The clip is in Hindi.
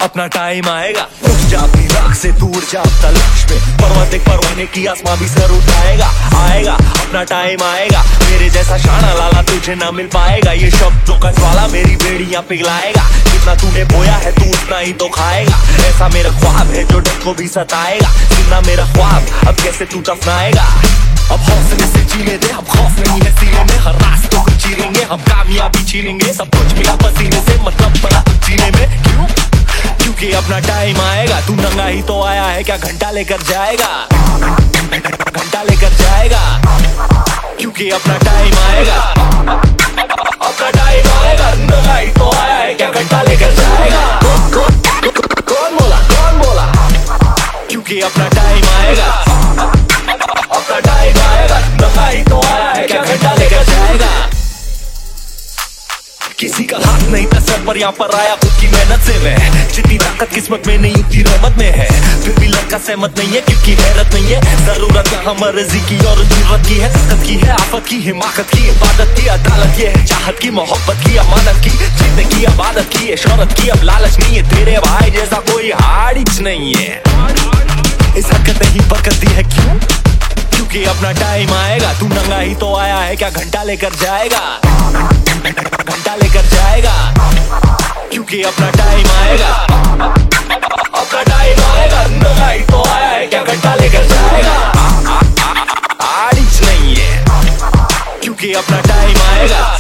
अपना टाइम आएगा। उठ जा अपनी राख से दूर जा अब तलाश में, पर्वत एक पर होने की आसमां भी सर उठाएगा। आएगा अपना टाइम आएगा, मेरे जैसा शाना लाला तुझे ना मिल पाएगा। ये शब्दों का ज्वाला मेरी बेड़ियां पिघलाएगा, जितना तूने बोया है तू उतना ही तो खाएगा। ऐसा मेरा ख्वाब है जो डर को भी सताएगा, सुनना मेरा ख्वाब अब कैसे तू दफनाएगा। अब हौसले से जीने दे, अब खौफ नहीं है सीने में, हर रास्तों को चीरेंगे हम, कामयाबी छीनेंगे। सब कुछ मिला पसीने से, मतलब पड़ा जीने में क्यों? क्योंकि अपना टाइम आएगा। तू नंगा ही तो आया है, क्या घंटा लेकर जाएगा? घंटा लेकर जाएगा, क्योंकि अपना टाइम आएगा। अपना टाइम आएगा, नंगा ही तो आया है, क्या घंटा लेकर जाएगा? कौन बोला, कौन बोला? क्योंकि अपना टाइम आएगा। अपना टाइम आएगा, नंगा ही तो आया है, क्या घंटा लेकर जाएगा? किसी का हाथ नहीं था सर पर, यहाँ पर आया खुद की मेहनत से मैं। जितनी ताकत किस्मत में नहीं उतनी रहमत में है, फिर भी लड़का सहमत नहीं है क्योंकि हैरत नहीं है। जरूरत यहाँ मर्जी की और जरूरत की है, ताकत की है, आफत की, हिमाकत की, इबादत की, अदालत की है, चाहत की, मोहब्बत की, अमानत की, जीतने की, आबादत की है, शौहरत की अब लालच नहीं है। तेरे भाई जैसा कोई हारिज नहीं है, इस हरकत नहीं बरकत दी है क्यों? क्योंकि अपना टाइम आएगा। तू नंगा ही तो आया है, क्या घंटा लेकर जाएगा? घंटा लेकर जाएगा, क्योंकि अपना टाइम आएगा। अपना टाइम आएगा, नंगा ही तो आया है, क्या घंटा लेकर जाएगा? आरिच नहीं है, क्योंकि अपना टाइम आएगा।